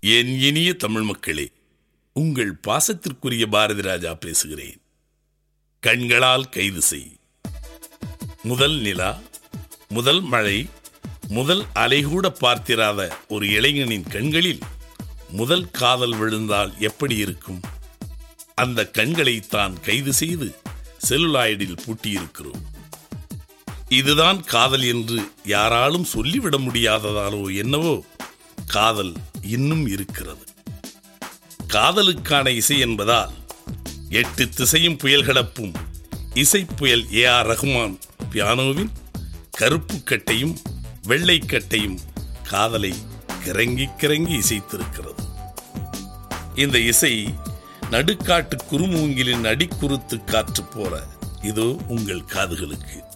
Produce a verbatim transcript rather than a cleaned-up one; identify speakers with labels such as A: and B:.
A: என் இனிய தமிழ் மக்களே, உங்கள் பாசத்திற்குரிய பாரதி ராஜா பேசுகிறேன். கண்களால் கைது செய். முதல் நிலா, முதல் மழை, முதல் அலைகூட பார்த்திராத ஒரு இளைஞனின் கண்களில் முதல் காதல் விழுந்தால் எப்படி இருக்கும்? அந்த கண்களை தான் கைது செய்து செல்லுலாய்டில் பூட்டியிருக்கிறோம். இதுதான் காதல் என்று யாராலும் சொல்லிவிட முடியாததாலோ என்னவோ காதல் இன்னும் இருக்கிறது. காதலுக்கான இசை என்பதால் எட்டு திசையும் புயல் கிளப்பும் இசை புயல் ஏ ஆர் ரஹ்மான் பியானோவின் கருப்பு கட்டையும் வெள்ளை கட்டையும் காதலை கிறங்கி கிறங்கி இசைத்திருக்கிறது. இந்த இசை நடுக்காட்டு குறுமூங்கிலின் அடிக்குறுத்து காற்று போற இதோ உங்கள் காதுகளுக்கு.